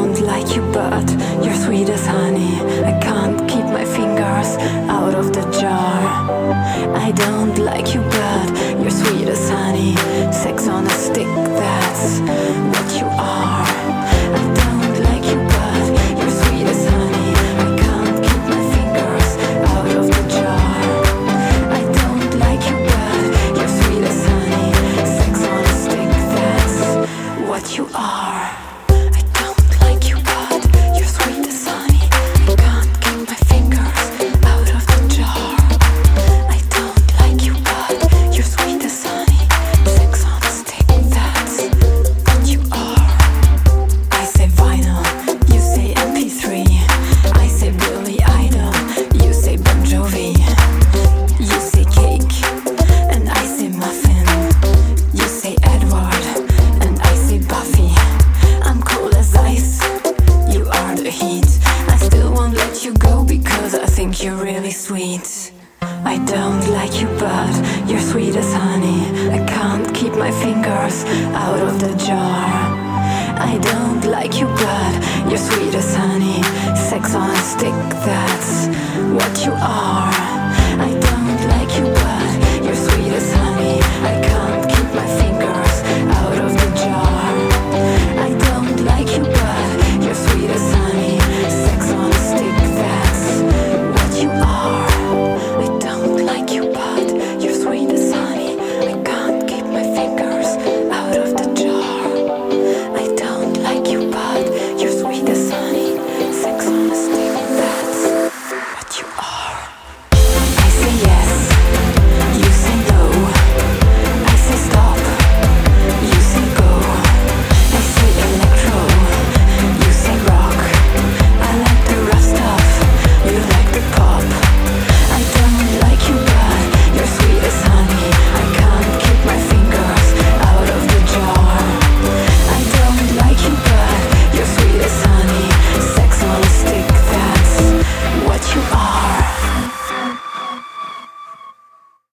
don't like you, but you're sweet as honey. I can't keep my fingers out of the jar. I don't like you, but you're sweet as honey. Sex on a stick, that's what you are. I don't like you, but you're sweet as honey. I can't keep my fingers out of the jar. I don't like you, but you're sweet as honey. Sex on a stick, that's what you are. I don't like you, but you're sweet as honey. I can't keep my fingers out of the jar. I don't like you, but you're sweet as honey. Sex on a stick, that's what you are. I say vinyl, you say MP3. I say Billy Idol, you say Bon Jovi. You say cake, and I say muffin. You say Edward, and I say Buffy. I'm cold as ice, you are the heat. I still won't let you go because I think you're really sweet. I don't like you, but you're sweet as honey. I can't keep my fingers out of the jar. I don't like you, but you're sweet as honey. Sex on a stick, that's what you are.